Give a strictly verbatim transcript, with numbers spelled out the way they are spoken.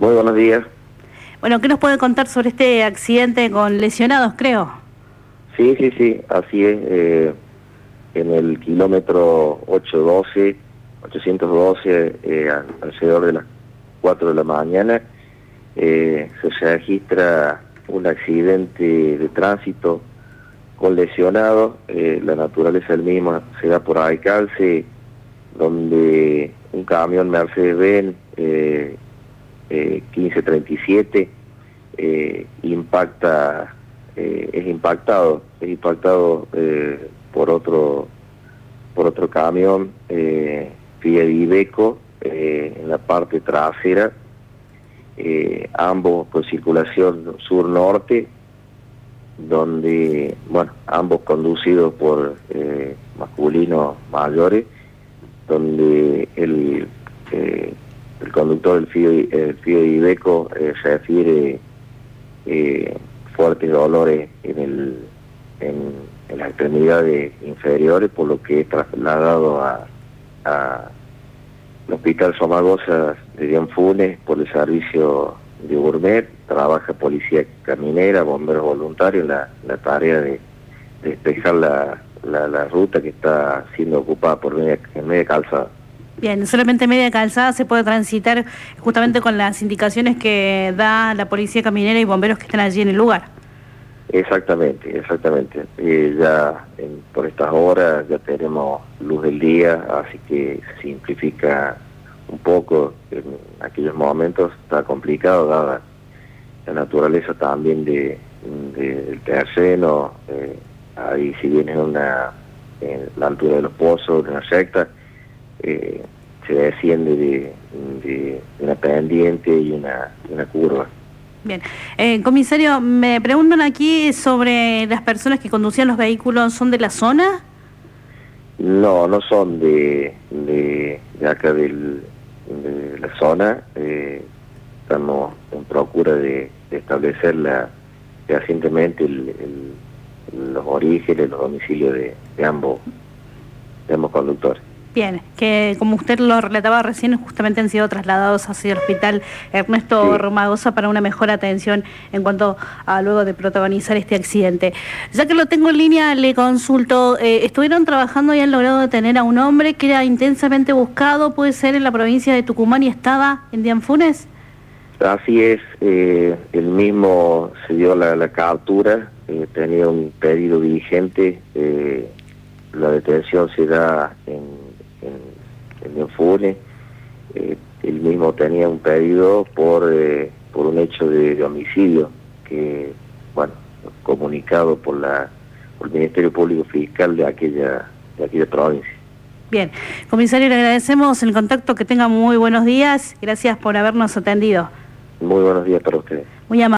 Muy buenos días. Bueno, ¿qué nos puede contar sobre este accidente con lesionados, creo? Sí, sí, sí, así es. Eh, en el kilómetro ochocientos doce, ochocientos doce, eh, alrededor de las cuatro de la mañana, eh, se registra un accidente de tránsito con lesionados. Eh, la naturaleza del mismo se da por alcance, donde un camión Mercedes-Benz eh, eh, quince treinta y siete eh, impacta, eh, es impactado, es impactado eh, por otro por otro camión eh, Fiat Iveco eh, en la parte trasera, eh, ambos por circulación sur-norte, donde, bueno, ambos conducidos por eh, masculinos mayores, donde el eh, el conductor del Fiat, el Fiat Iveco eh, refiere eh, fuertes dolores en, el, en, en las extremidades inferiores, por lo que es trasladado a, a el Hospital Somagosa de Dianfunes por el servicio de Urmed. Trabaja policía caminera, bomberos voluntarios en la, la tarea de, de despejar la, la, la ruta que está siendo ocupada por media, en media calzada. Bien, solamente media calzada se puede transitar justamente con las indicaciones que da la policía caminera y bomberos que están allí en el lugar. Exactamente, exactamente. Eh, ya en, por estas horas ya tenemos luz del día, así que se simplifica un poco. En aquellos momentos está complicado, dada la naturaleza también de, de, del terreno. Eh, ahí si bien es una, en la altura de los pozos, de una recta, eh, se desciende de, de, de una pendiente y una, una curva. Bien. Eh, comisario, me preguntan aquí sobre las personas que conducían los vehículos, ¿son de la zona? No, no son de, de, de acá del, de la zona. Eh, estamos en procura de, de establecer la, recientemente el, el, los orígenes, los domicilios de, de ambos, de ambos conductores. Bien, que como usted lo relataba recién, justamente han sido trasladados hacia el Hospital Ernesto Sí. Romagosa para una mejor atención en cuanto a luego de protagonizar este accidente. Ya que lo tengo en línea, le consulto, eh, ¿estuvieron trabajando y han logrado detener a un hombre que era intensamente buscado, puede ser en la provincia de Tucumán y estaba en Dianfunes? Así es, eh, el mismo se dio la, la captura, eh, tenía un pedido vigente, eh, la detención se da en en, en Dianfunes. Eh, él mismo tenía un pedido por eh, por un hecho de, de homicidio que, bueno, comunicado por la por el Ministerio Público Fiscal de aquella de aquella provincia. Bien, comisario, le agradecemos el contacto, que tenga muy buenos días, gracias por habernos atendido. Muy buenos días para ustedes. Muy amable.